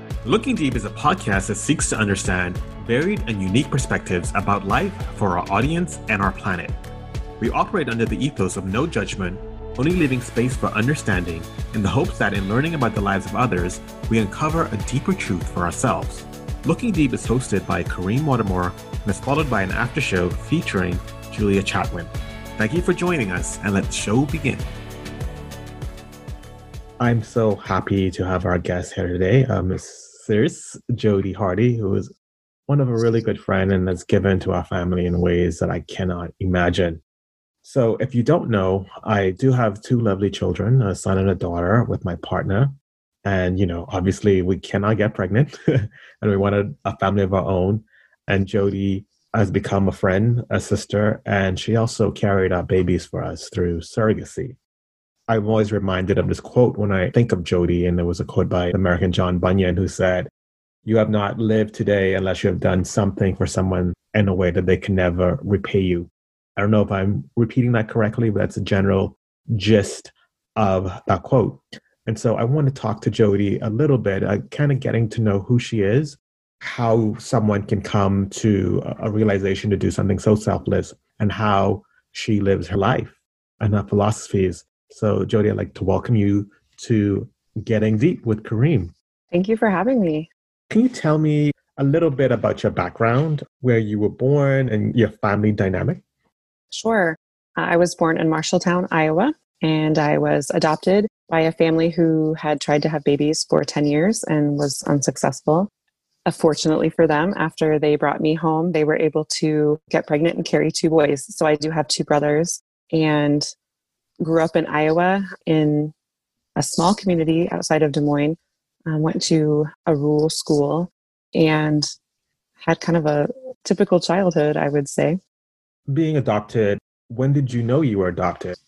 Looking Deep is a podcast that seeks to understand varied and unique perspectives about life for our audience and our planet. We operate under the ethos of no judgment, only leaving space for understanding in the hopes that in learning about the lives of others, we uncover a deeper truth for ourselves. Looking Deep is hosted by Kareem Watermore and is followed by an after show featuring Julia Chatwin. Thank you for joining us, and let the show begin. I'm so happy to have our guest here today, Ms. Jody Hardy, who is one of a really good friend and has given to our family in ways that I cannot imagine. So if you don't know, I do have two lovely children, a son and a daughter with my partner. And, obviously we cannot get pregnant and we wanted a family of our own. And Jody has become a friend, a sister, and she also carried our babies for us through surrogacy. I'm always reminded of this quote when I think of Jody, and there was a quote by American John Bunyan who said, "You have not lived today unless you have done something for someone in a way that they can never repay you." I don't know if I'm repeating that correctly, but that's a general gist of that quote. And so I want to talk to Jody a little bit, kind of getting to know who she is, how someone can come to a realization to do something so selfless, and how she lives her life and her philosophies. So Jody, I'd like to welcome you to Getting Deep with Kareem. Thank you for having me. Can you tell me a little bit about your background, where you were born and your family dynamic? Sure. I was born in Marshalltown, Iowa, and I was adopted by a family who had tried to have babies for 10 years and was unsuccessful. Fortunately for them, after they brought me home, they were able to get pregnant and carry two boys. So I do have two brothers and grew up in Iowa in a small community outside of Des Moines. Went to a rural school and had kind of a typical childhood, I would say. Being adopted, when did you know you were adopted?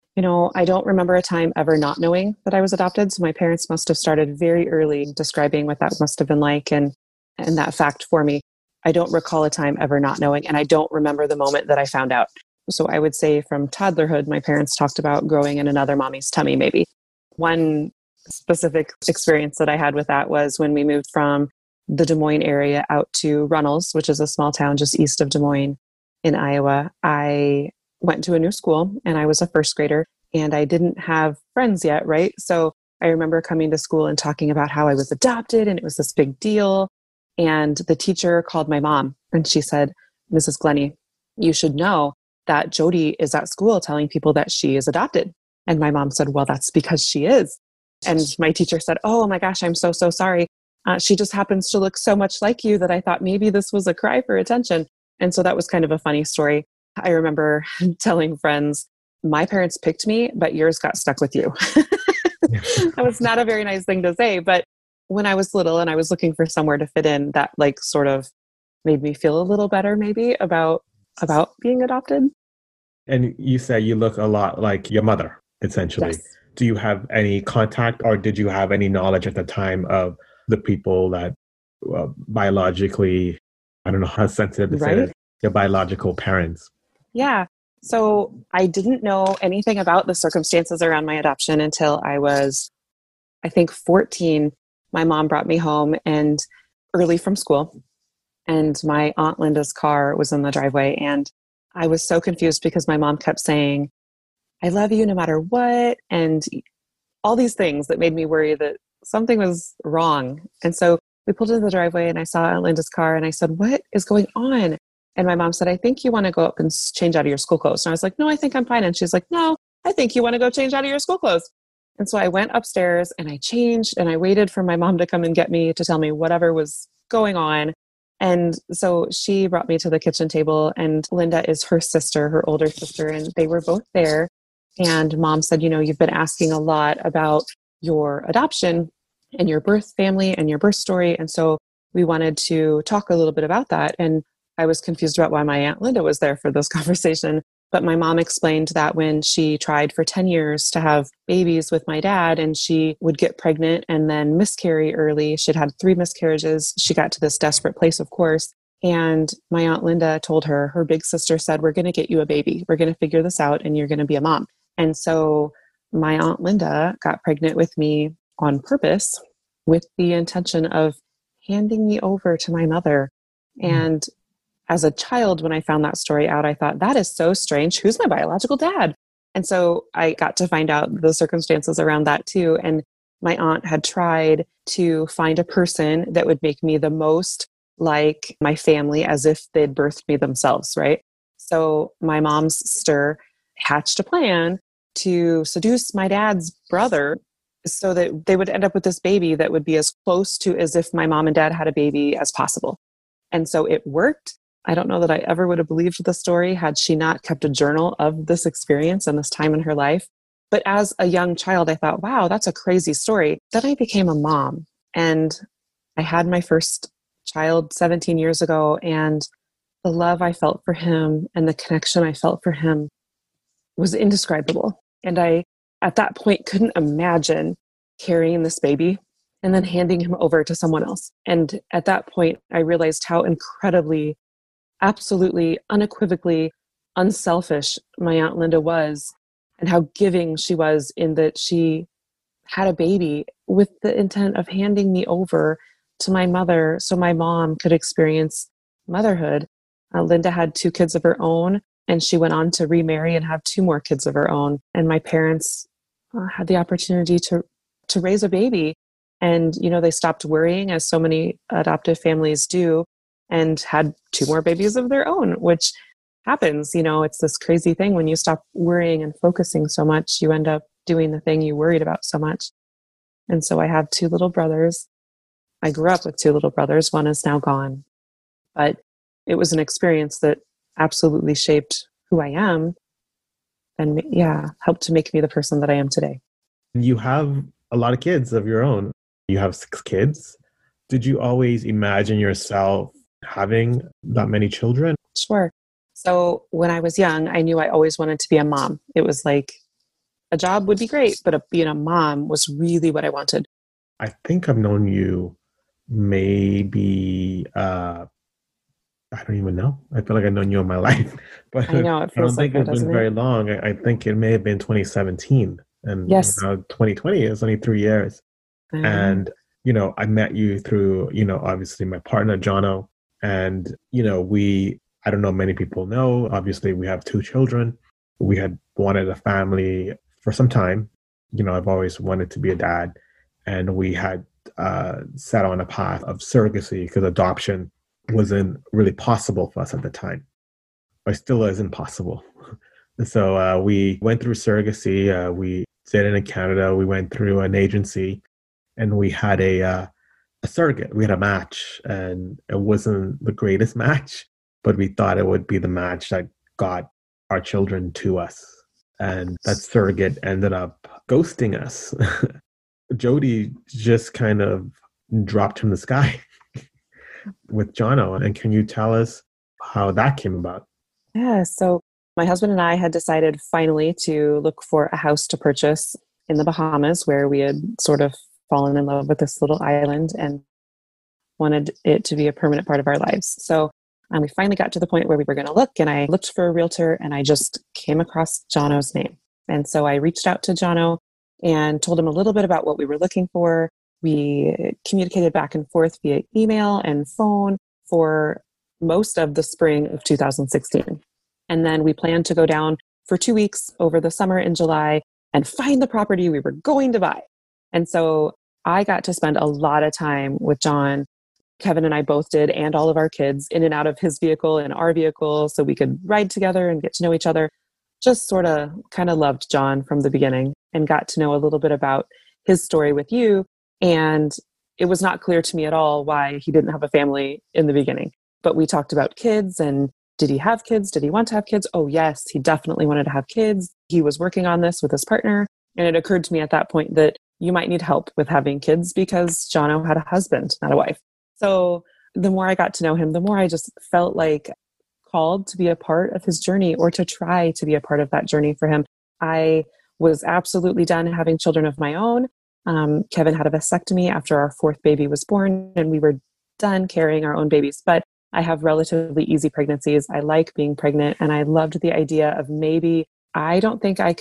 I don't remember a time ever not knowing that I was adopted. So my parents must have started very early describing what that must have been like and that fact for me. I don't recall a time ever not knowing, and I don't remember the moment that I found out. So I would say from toddlerhood, my parents talked about growing in another mommy's tummy, maybe. One specific experience that I had with that was when we moved from the Des Moines area out to Runnels, which is a small town just east of Des Moines in Iowa. I went to a new school and I was a first grader and I didn't have friends yet, right? So I remember coming to school and talking about how I was adopted and it was this big deal. And the teacher called my mom and she said, "Mrs. Glennie, you should know that Jody is at school telling people that she is adopted." And my mom said, "Well, that's because she is." And my teacher said, "Oh my gosh, I'm so sorry. She just happens to look so much like you that I thought maybe this was a cry for attention." And so that was kind of a funny story. I remember telling friends, "My parents picked me, but yours got stuck with you." That was not a very nice thing to say. But when I was little and I was looking for somewhere to fit in, that sort of made me feel a little better maybe about being adopted. And you say you look a lot like your mother, essentially. Yes. Do you have any contact or did you have any knowledge at the time of the people that biologically, I don't know how sensitive to say this, your biological parents? Yeah. So I didn't know anything about the circumstances around my adoption until I was, I think, 14. My mom brought me home and early from school. And my Aunt Linda's car was in the driveway. And I was so confused because my mom kept saying, "I love you no matter what," and all these things that made me worry that something was wrong. And so we pulled into the driveway and I saw Aunt Linda's car and I said, "What is going on?" And my mom said, "I think you want to go up and change out of your school clothes." And I was like, "No, I think I'm fine." And she's like, "No, I think you want to go change out of your school clothes." And so I went upstairs and I changed and I waited for my mom to come and get me to tell me whatever was going on. And so she brought me to the kitchen table and Linda is her sister, her older sister, and they were both there. And mom said, "You've been asking a lot about your adoption and your birth family and your birth story. And so we wanted to talk a little bit about that." And I was confused about why my Aunt Linda was there for this conversation. But my mom explained that when she tried for 10 years to have babies with my dad and she would get pregnant and then miscarry early, she'd had 3 miscarriages. She got to this desperate place, of course. And my Aunt Linda told her big sister said, "We're going to get you a baby. We're going to figure this out and you're going to be a mom." And so my Aunt Linda got pregnant with me on purpose with the intention of handing me over to my mother. And as a child, when I found that story out, I thought, that is so strange. Who's my biological dad? And so I got to find out the circumstances around that too. And my aunt had tried to find a person that would make me the most like my family, as if they'd birthed me themselves, right? So my mom's sister hatched a plan to seduce my dad's brother so that they would end up with this baby that would be as close to as if my mom and dad had a baby as possible. And so it worked. I don't know that I ever would have believed the story had she not kept a journal of this experience and this time in her life. But as a young child, I thought, wow, that's a crazy story. Then I became a mom, and I had my first child 17 years ago, and the love I felt for him and the connection I felt for him was indescribable. And I, at that point, couldn't imagine carrying this baby and then handing him over to someone else. And at that point, I realized how incredibly, absolutely, unequivocally unselfish my Aunt Linda was, and how giving she was in that she had a baby with the intent of handing me over to my mother so my mom could experience motherhood. Linda had 2 kids of her own, and she went on to remarry and have 2 more kids of her own. And my parents had the opportunity to raise a baby. And, you know, they stopped worrying, as so many adoptive families do, and had 2 more babies of their own, which happens. You know, it's this crazy thing. When you stop worrying and focusing so much, you end up doing the thing you worried about so much. And so I have 2 little brothers. I grew up with 2 little brothers. One is now gone. But it was an experience that absolutely shaped who I am and, helped to make me the person that I am today. You have a lot of kids of your own. You have 6 kids. Did you always imagine yourself having that many children? Sure. So when I was young, I knew I always wanted to be a mom. It was like a job would be great, but being a mom was really what I wanted. I think I've known you maybe, I don't even know. I feel like I've known you all my life, but I know, it I don't feels like think that, it's been doesn't very it? long. I think it may have been 2017, and Yes, now 2020 is only 3 years. I know. And, I met you through, obviously my partner, Jono. And, I don't know, many people know, obviously we have 2 children. We had wanted a family for some time. I've always wanted to be a dad. And we had set on a path of surrogacy because adoption wasn't really possible for us at the time, or still isn't possible. So we went through surrogacy. We did it in Canada. We went through an agency, and we had a surrogate. We had a match, and it wasn't the greatest match, but we thought it would be the match that got our children to us. And that surrogate ended up ghosting us. Jody just kind of dropped from the sky with Jono. And can you tell us how that came about? Yeah. So my husband and I had decided finally to look for a house to purchase in the Bahamas, where we had sort of fallen in love with this little island and wanted it to be a permanent part of our lives. So we finally got to the point where we were going to look, and I looked for a realtor, and I just came across Jono's name. And so I reached out to Jono and told him a little bit about what we were looking for. We communicated back and forth via email and phone for most of the spring of 2016. And then we planned to go down for 2 weeks over the summer in July and find the property we were going to buy. And so I got to spend a lot of time with John. Kevin and I both did, and all of our kids, in and out of his vehicle and our vehicle, so we could ride together and get to know each other. Just sort of kind of loved John from the beginning and got to know a little bit about his story with you. And it was not clear to me at all why he didn't have a family in the beginning. But we talked about kids, and did he have kids? Did he want to have kids? Oh, yes, he definitely wanted to have kids. He was working on this with his partner. And it occurred to me at that point that you might need help with having kids because Jono had a husband, not a wife. So the more I got to know him, the more I just felt like called to be a part of his journey, or to try to be a part of that journey for him. I was absolutely done having children of my own. Kevin had a vasectomy after our 4th baby was born, and we were done carrying our own babies. But I have relatively easy pregnancies. I like being pregnant, and I loved the idea of maybe, I don't think I could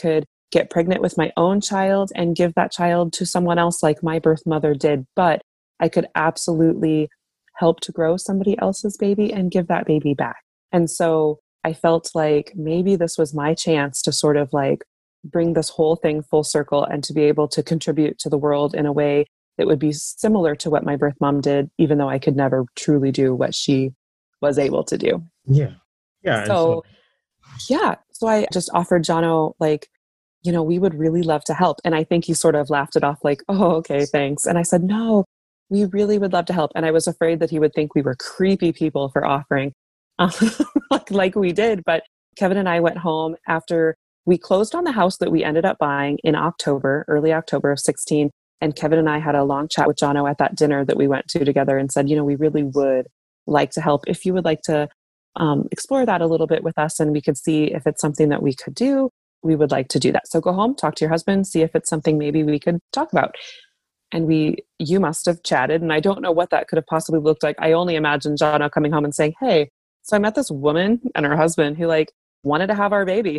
get pregnant with my own child and give that child to someone else like my birth mother did, but I could absolutely help to grow somebody else's baby and give that baby back. And so I felt like maybe this was my chance to sort of like bring this whole thing full circle and to be able to contribute to the world in a way that would be similar to what my birth mom did, even though I could never truly do what she was able to do. Yeah. Yeah. So, so I just offered Jono, like, we would really love to help. And I think he sort of laughed it off like, oh, okay, thanks. And I said, no, we really would love to help. And I was afraid that he would think we were creepy people for offering like we did. But Kevin and I went home after we closed on the house that we ended up buying in early October of 16. And Kevin and I had a long chat with Jono at that dinner that we went to together and said, we really would like to help. If you would like to explore that a little bit with us and we could see if it's something that we could do, we would like to do that. So go home, talk to your husband, see if it's something maybe we could talk about. And you must have chatted, and I don't know what that could have possibly looked like. I only imagine Jono coming home and saying, hey, so I met this woman and her husband who like wanted to have our baby.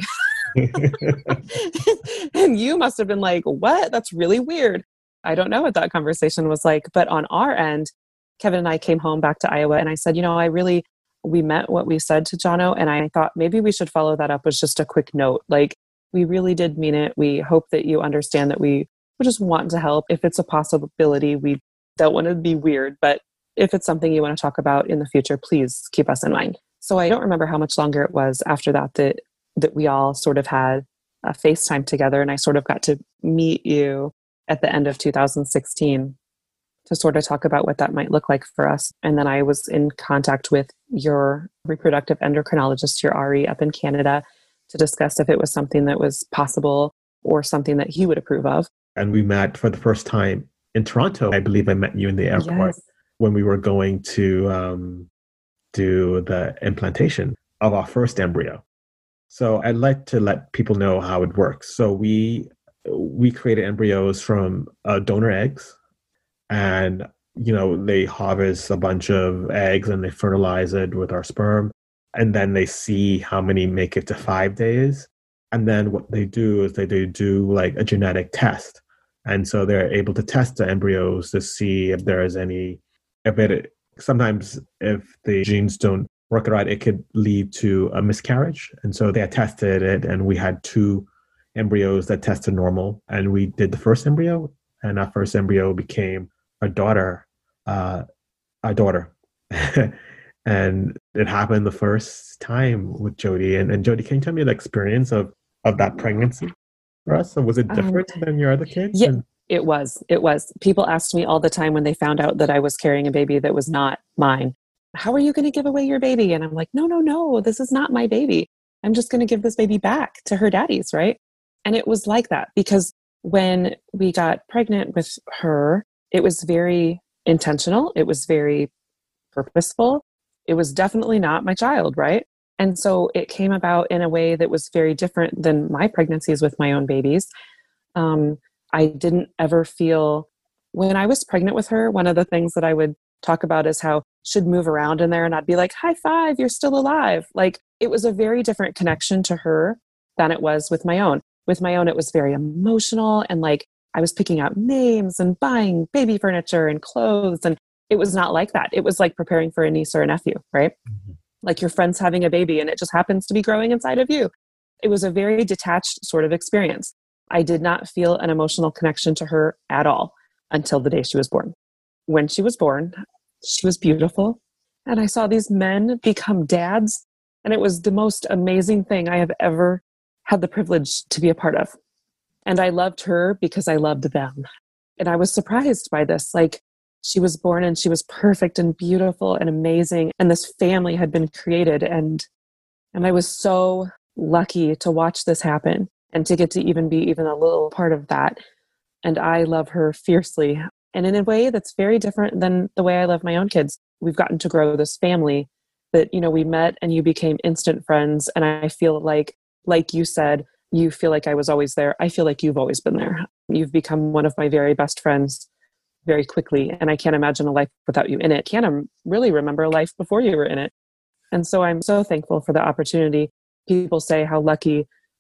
And you must have been like, what? That's really weird. I don't know what that conversation was like. But on our end, Kevin and I came home back to Iowa and I said, we meant what we said to Jono. And I thought maybe we should follow that up with just a quick note. Like, we really did mean it. We hope that you understand that we just want to help. If it's a possibility, we don't want to be weird, but if it's something you want to talk about in the future, please keep us in mind. So I don't remember how much longer it was after that we all sort of had a FaceTime together, and I sort of got to meet you at the end of 2016 to sort of talk about what that might look like for us. And then I was in contact with your reproductive endocrinologist, your RE up in Canada, to discuss if it was something that was possible or something that he would approve of. And we met for the first time in Toronto. I believe I met you in the airport when we were going to do the implantation of our first embryo. So I'd like to let people know how it works. So we created embryos from donor eggs, and they harvest a bunch of eggs and they fertilize it with our sperm, and then they see how many make it to 5 days. And then what they do is they do like a genetic test. And so they're able to test the embryos to see if there is sometimes if the genes don't work right, it could lead to a miscarriage. And so they had tested it, and we had 2 embryos that tested normal. And we did the first embryo, and our first embryo became our daughter. And it happened the first time with Jody. And Jody, can you tell me the experience of that pregnancy for us? So was it different than your other kids? Yeah, it was. People asked me all the time when they found out that I was carrying a baby that was not mine, how are you going to give away your baby? And I'm like, no, this is not my baby. I'm just going to give this baby back to her daddy's, right? And it was like that because when we got pregnant with her, it was very intentional. It was very purposeful. It was definitely not my child, right? And so it came about in a way that was very different than my pregnancies with my own babies. I didn't ever feel, when I was pregnant with her, one of the things that I would talk about is how she'd move around in there and I'd be like, high five, you're still alive. Like, it was a very different connection to her than it was with my own. With my own, it was very emotional, and like I was picking out names and buying baby furniture and clothes, and it was not like that. It was like preparing for a niece or a nephew, right? Mm-hmm. Like your friend's having a baby and it just happens to be growing inside of you. It was a very detached sort of experience. I did not feel an emotional connection to her at all until the day she was born. When she was born, she was beautiful. And I saw these men become dads. And it was the most amazing thing I have ever had the privilege to be a part of. And I loved her because I loved them. And I was surprised by this. Like, she was born and she was perfect and beautiful and amazing. And this family had been created. And I was so lucky to watch this happen and to get to even be even a little part of that. And I love her fiercely. And in a way that's very different than the way I love my own kids. We've gotten to grow this family that, we met and you became instant friends. And I feel like you said, you feel like I was always there. I feel like you've always been there. You've become one of my very best friends very quickly. And I can't imagine a life without you in it. Can't really remember a life before you were in it. And so I'm so thankful for the opportunity. People say how lucky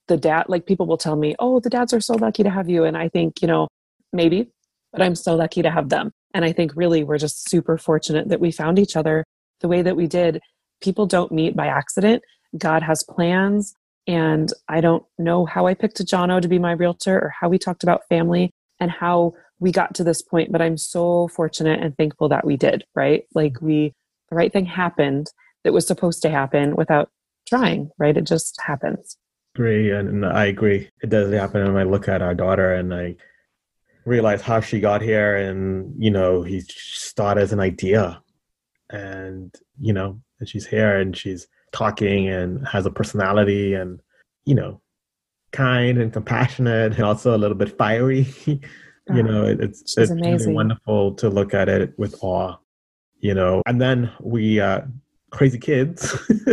the dad, like people will tell me, oh, the dads are so lucky to have you. And I think, maybe, but I'm so lucky to have them. And I think really we're just super fortunate that we found each other the way that we did. People don't meet by accident. God has plans. And I don't know how I picked Jono to be my realtor or how we talked about family and how we got to this point, but I'm so fortunate and thankful that we did, right? Like the right thing happened that was supposed to happen without trying, right? It just happens. Agree, and I agree. It does happen when I look at our daughter and I realize how she got here, and he started as an idea, and and she's here and she's talking and has a personality and kind and compassionate and also a little bit fiery. It's really wonderful to look at it with awe. And then we crazy kids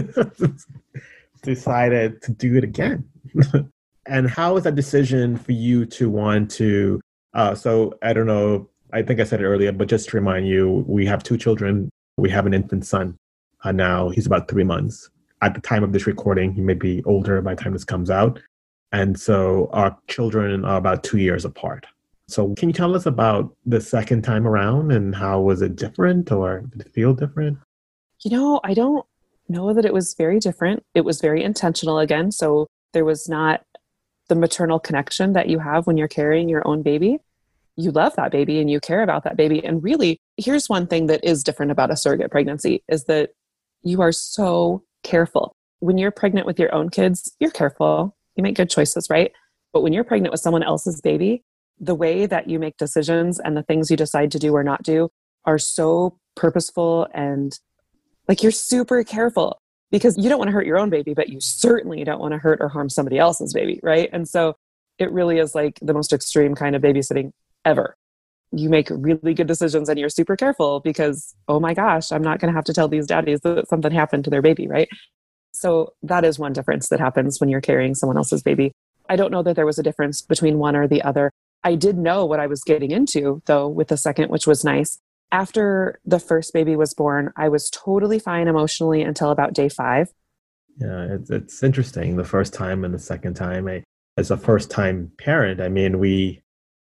decided to do it again. And how was that decision for you to want to so I don't know, I think I said it earlier, but just to remind you, we have 2 children. We have an infant son now. He's about 3 months. At the time of this recording, he may be older by the time this comes out. And so our children are about 2 years apart. So can you tell us about the second time around and how was it different, or did it feel different? I don't know that it was very different. It was very intentional again. So there was not the maternal connection that you have when you're carrying your own baby. You love that baby and you care about that baby. And really, here's one thing that is different about a surrogate pregnancy is that you are so careful. When you're pregnant with your own kids, you're careful. You make good choices, right? But when you're pregnant with someone else's baby, the way that you make decisions and the things you decide to do or not do are so purposeful, and like you're super careful because you don't want to hurt your own baby, but you certainly don't want to hurt or harm somebody else's baby, right? And so it really is like the most extreme kind of babysitting ever. You make really good decisions and you're super careful because, oh my gosh, I'm not going to have to tell these daddies that something happened to their baby, right? So that is one difference that happens when you're carrying someone else's baby. I don't know that there was a difference between one or the other. I did know what I was getting into, though, with the second, which was nice. After the first baby was born, I was totally fine emotionally until about day 5. Yeah, it's interesting. The first time and the second time, as a first-time parent, I mean,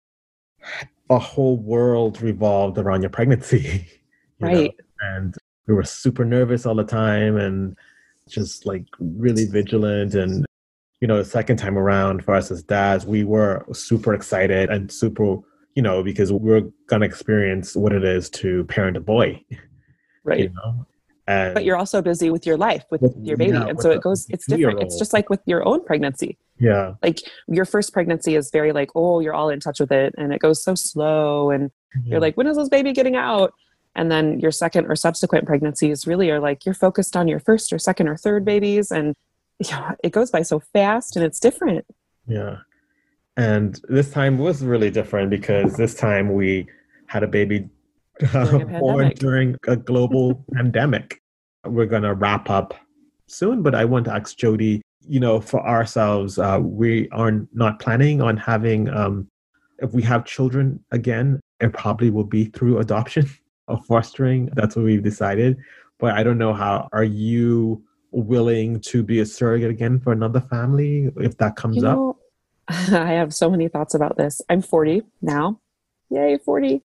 a whole world revolved around your pregnancy, right? And we were super nervous all the time and just like really vigilant. And the second time around for us as dads, we were super excited and super, because we're gonna experience what it is to parent a boy, right? And but you're also busy with your life, with your baby, and so it's different. It's just like with your own pregnancy. Yeah. Like your first pregnancy is very like, oh, you're all in touch with it and it goes so slow. And you're like, when is this baby getting out? And then your second or subsequent pregnancies really are like, you're focused on your first or second or third babies. And it goes by so fast and it's different. Yeah. And this time was really different because this time we had a baby born during a global pandemic. We're going to wrap up soon, but I want to ask Jody, for ourselves, we are not planning on having, if we have children again, it probably will be through adoption or fostering. That's what we've decided. But I don't know are you willing to be a surrogate again for another family if that comes up? I have so many thoughts about this. I'm 40 now. Yay, 40.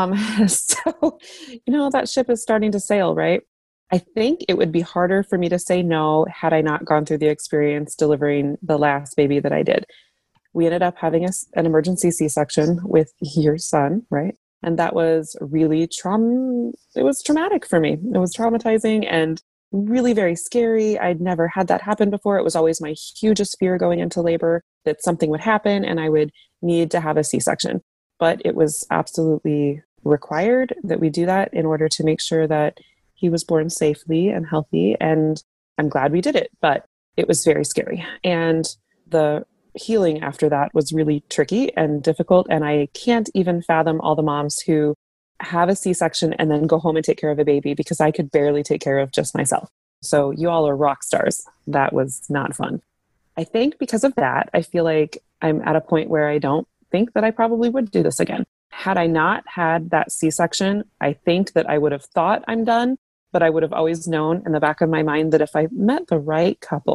So, that ship is starting to sail, right? I think it would be harder for me to say no had I not gone through the experience delivering the last baby that I did. We ended up having an emergency C-section with your son, right? And that was really it was traumatic for me. It was traumatizing and really very scary. I'd never had that happen before. It was always my hugest fear going into labor that something would happen and I would need to have a C-section. But it was absolutely required that we do that in order to make sure that he was born safely and healthy. And I'm glad we did it, but it was very scary. And the healing after that was really tricky and difficult. And I can't even fathom all the moms who have a C-section and then go home and take care of a baby because I could barely take care of just myself. So you all are rock stars. That was not fun. I think because of that, I feel like I'm at a point where I don't think that I probably would do this again. Had I not had that C-section, I think that I would have thought I'm done, but I would have always known in the back of my mind that if I met the right couple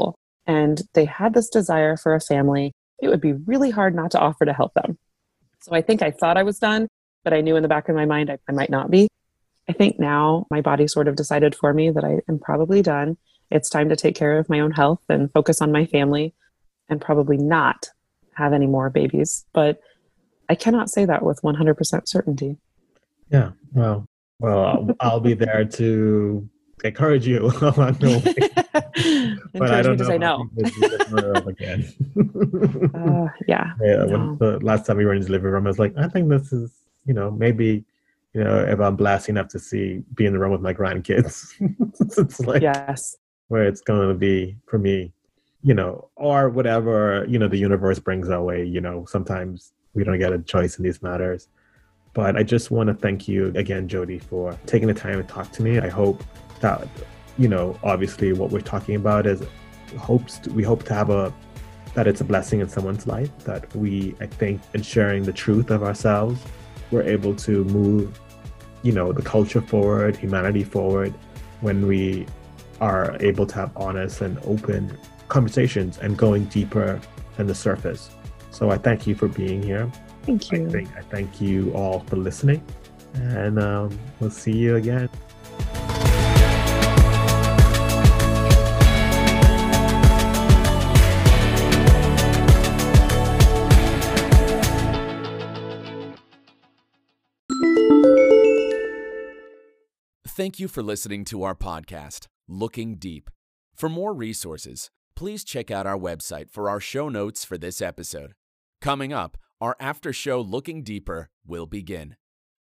and they had this desire for a family, it would be really hard not to offer to help them. So I think I thought I was done, but I knew in the back of my mind I might not be. I think now my body sort of decided for me that I am probably done. It's time to take care of my own health and focus on my family and probably not have any more babies. But I cannot say that with 100% certainty. Yeah. Well, I'll be there to encourage you along the way. But I Encourage me don't to know say if I'll no. be this up again. Yeah. Yeah, when No. the last time we were in his living room, I was like, I think this is, maybe, if I'm blessed enough to be in the room with my grandkids, it's like Yes. where it's going to be for me, or whatever, the universe brings our way. Sometimes we don't get a choice in these matters. But I just want to thank you again, Jody, for taking the time to talk to me. I hope that, obviously what we're talking about is we hope to have that it's a blessing in someone's life, that I think, in sharing the truth of ourselves, we're able to move, the culture forward, humanity forward, when we are able to have honest and open conversations and going deeper than the surface. So I thank you for being here. Thank you. I thank you all for listening, and we'll see you again. Thank you for listening to our podcast, Looking Deep. For more resources, please check out our website for our show notes for this episode. Coming up, our after show Looking Deeper will begin.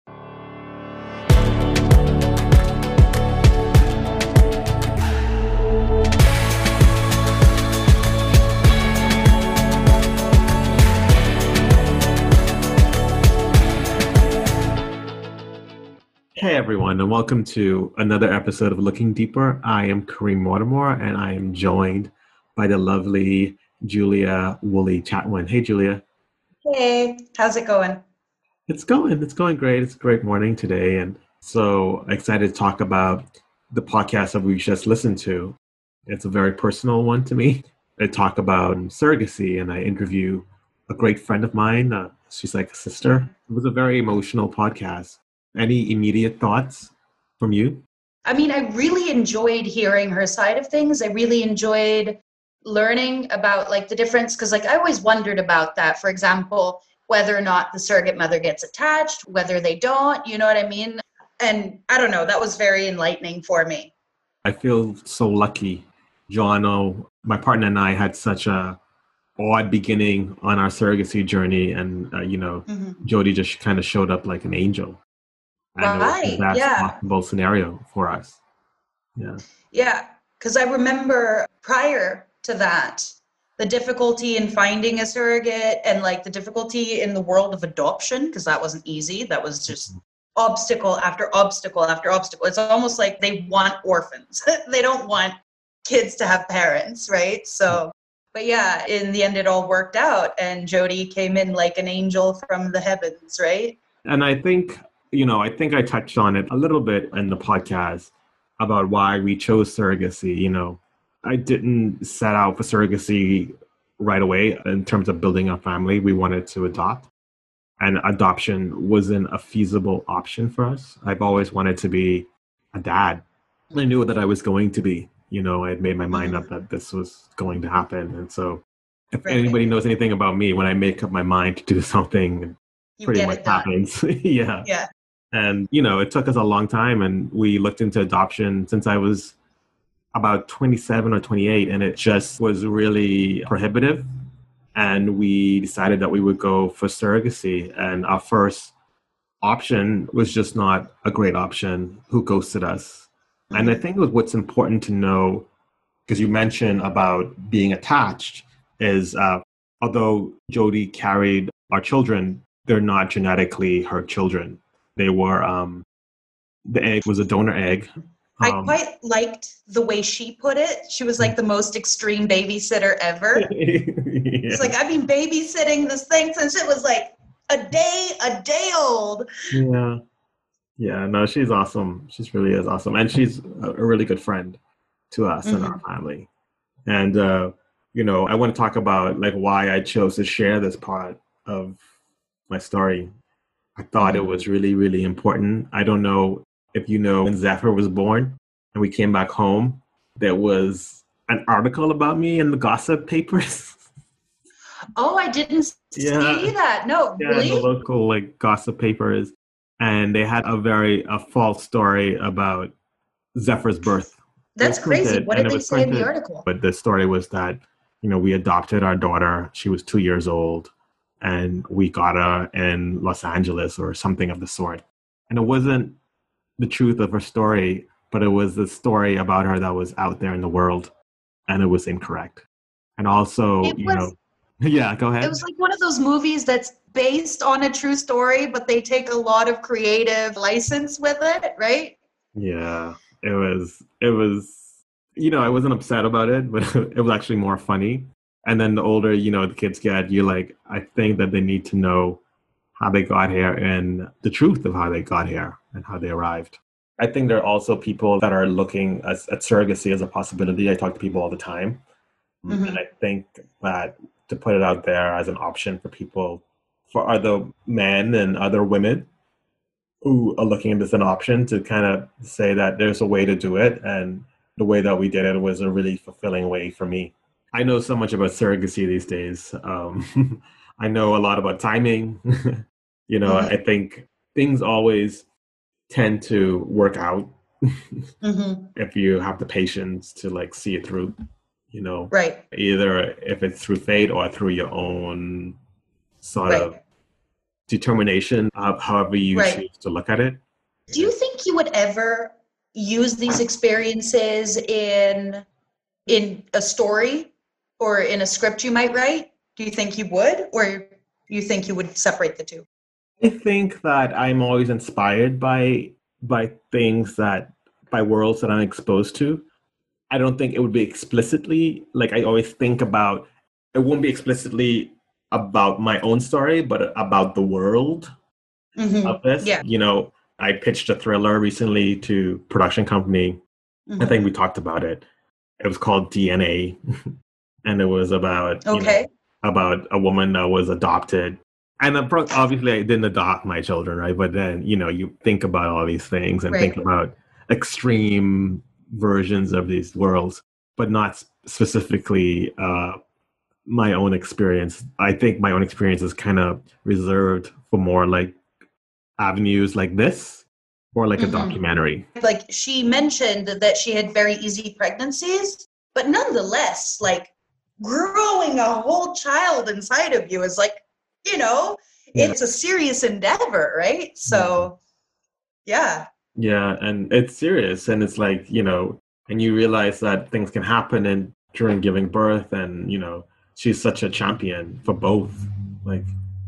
Hey everyone, and welcome to another episode of Looking Deeper. I am Kareem Mortimer, and I am joined by the lovely Julia Woolley Chatwin. Hey Julia. Hey, how's it going? It's going great. It's a great morning today, and so excited to talk about the podcast that we just listened to. It's a very personal one to me. I talk about surrogacy, and I interview a great friend of mine. She's like a sister. It was a very emotional podcast. Any immediate thoughts from you? I mean, I really enjoyed hearing her side of things. I really enjoyed learning about like the difference, because like I always wondered about that. For example, whether or not the surrogate mother gets attached, whether they don't, you know what I mean? And I don't know, that was very enlightening for me. I feel so lucky. Joanna, my partner, and I had such a odd beginning on our surrogacy journey, and Jody just kind of showed up like an angel. And Right, it was the best yeah. possible scenario for us. Yeah, because I remember prior to that, the difficulty in finding a surrogate and like the difficulty in the world of adoption, because that wasn't easy. That was just obstacle after obstacle after obstacle. It's almost like they want orphans. They don't want kids to have parents, right? So, but yeah, in the end, it all worked out, and Jody came in like an angel from the heavens, right? And I think I touched on it a little bit in the podcast about why we chose surrogacy. I didn't set out for surrogacy right away in terms of building a family. We wanted to adopt, and adoption wasn't a feasible option for us. I've always wanted to be a dad. I knew that I was going to be. I had made my mind up that this was going to happen. And so if anybody knows anything about me, when I make up my mind to do something, You pretty get much it done. happens. Yeah. Yeah. And, it took us a long time, and we looked into adoption since I was about 27 or 28, and it just was really prohibitive. And we decided that we would go for surrogacy. And our first option was just not a great option, who ghosted us. And I think what's important to know, because you mentioned about being attached, is although Jody carried our children, they're not genetically her children. They were, the egg was a donor egg. I quite liked the way she put it. She was like the most extreme babysitter ever. It's like, I've been babysitting this thing since it was like a day old. Yeah. Yeah, no, she's awesome. She really is awesome. And she's a really good friend to us and our family. And I want to talk about like why I chose to share this part of my story. I thought it was really, really important. I don't know if you know when Zephyr was born and we came back home, there was an article about me in the gossip papers. Oh, I didn't see Yeah. that. No, Yeah, the really? local like gossip papers. And they had a false story about Zephyr's birth. It was That's crazy. printed What and did it they was say in the printed, article? but the story was that, we adopted our daughter. She was 2 years old and we got her in Los Angeles or something of the sort. And it wasn't the truth of her story, but it was the story about her that was out there in the world and it was incorrect. And also, It was yeah, go it ahead. was like one of those movies that's based on a true story, but they take a lot of creative license with it, right? Yeah, I wasn't upset about it, but it was actually more funny. And then the older, the kids get, you're like, I think that they need to know how they got here and the truth of how they got here and how they arrived. I think there are also people that are looking at surrogacy as a possibility. I talk to people all the time. And Hmm. I think that to put it out there as an option for people, for other men and other women who are looking at this as an option, to kind of say that there's a way to do it. And the way that we did it was a really fulfilling way for me. I know so much about surrogacy these days. I know a lot about timing. Hmm. I think things always tend to work out Hmm. if you have the patience to like see it through, Right, either if it's through fate or through your own sort of right, determination of however you right. choose to look at it. Do you think you would ever use these experiences in a story or in a script you might write? Do you think you would, or you think you would separate the two? I think that I'm always inspired by things that by worlds that I'm exposed to. I don't think it would be explicitly like I always think about it won't be explicitly about my own story, but about the world of this. Yeah. I pitched a thriller recently to production company. I think Hmm. we talked about it. It was called DNA, and it was about Okay. about a woman that was adopted. And obviously, I didn't adopt my children, right? But then you think about all these things and think Right. about extreme versions of these worlds, but not specifically my own experience. I think my own experience is kind of reserved for more like avenues like this or like a Hmm. documentary. Like she mentioned that she had very easy pregnancies, but nonetheless, like growing a whole child inside of you is like, you know, Yeah. it's a serious endeavor, right? Yeah. So, yeah. Yeah, and it's serious, and it's like, and you realize that things can happen and during giving birth, and she's such a champion for both. Like,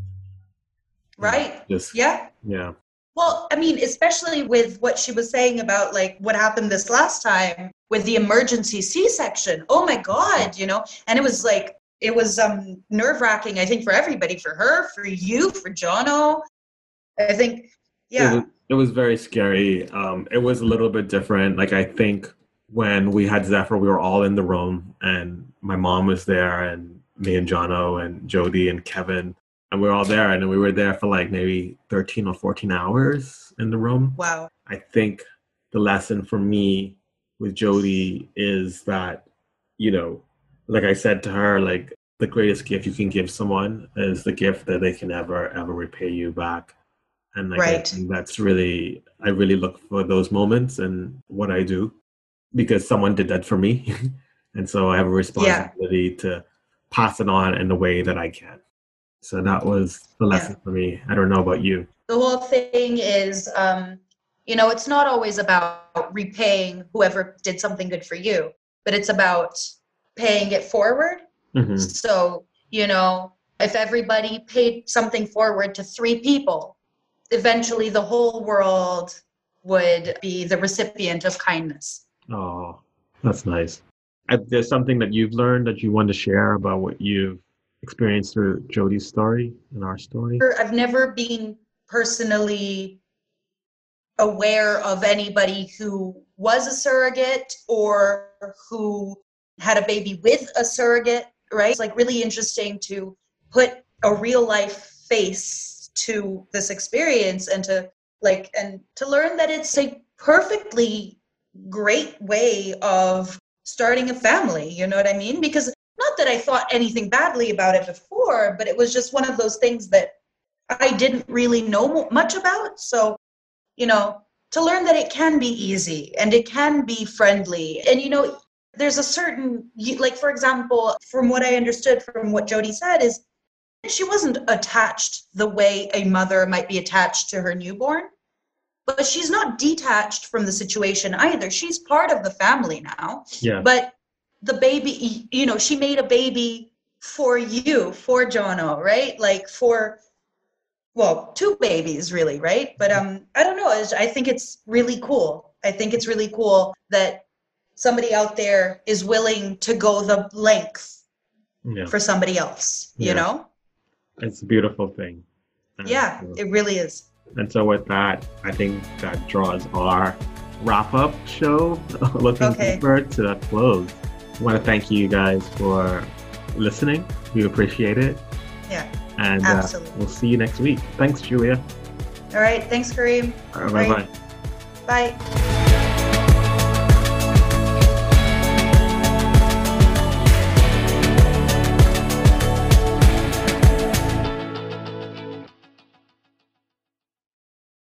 Right. just Yeah. yeah. Well, I mean, especially with what she was saying about like what happened this last time with the emergency C-section. Oh my God, and it was like it was nerve-wracking, I think, for everybody, for her, for you, for Jono. I think, It was yeah. it was very scary. It was a little bit different. Like I think when we had Zephyr, we were all in the room, and my mom was there, and me and Jono and Jody and Kevin, and we were all there, and we were there for like maybe 13 or 14 hours in the room. Wow. I think the lesson for me with Jody is that, like I said to her, like the greatest gift you can give someone is the gift that they can ever repay you back. And like I Right. think I really look for those moments and what I do because someone did that for me. And so I have a Yeah. responsibility to pass it on in the way that I can. So that was the Yeah. lesson for me. I don't know about you. The whole thing is, it's not always about repaying whoever did something good for you, but it's about paying it forward. Hmm. So, if everybody paid something forward to 3 people, eventually the whole world would be the recipient of kindness. Oh, that's nice. There's something that you've learned that you want to share about what you've experienced through Jody's story and our story? I've never been personally aware of anybody who was a surrogate or who had a baby with a surrogate. right? It's like really interesting to put a real life face to this experience and to learn that it's a perfectly great way of starting a family. You know what I mean? Because not that I thought anything badly about it before, but it was just one of those things that I didn't really know much about. So, you know, to learn that it can be easy and it can be friendly. And, you know, there's a certain, like, for example, from what I understood from what Jody said, is she wasn't attached the way a mother might be attached to her newborn, but she's not detached from the situation either. She's part of the family now. Yeah. But the baby, you know, she made a baby for you, for Jono, right? Like well, 2 babies really, right? But I don't know. I think it's really cool. I think it's really cool that somebody out there is willing to go the length for somebody else, you know? It's a beautiful thing. Yeah, it really is. And so with that, I think that draws our wrap-up show, Looking Deeper, to a close. I want to thank you guys for listening. We appreciate it. Yeah, and absolutely. We'll see you next week. Thanks, Julia. All right. Thanks, Kareem. All right, bye-bye. Bye.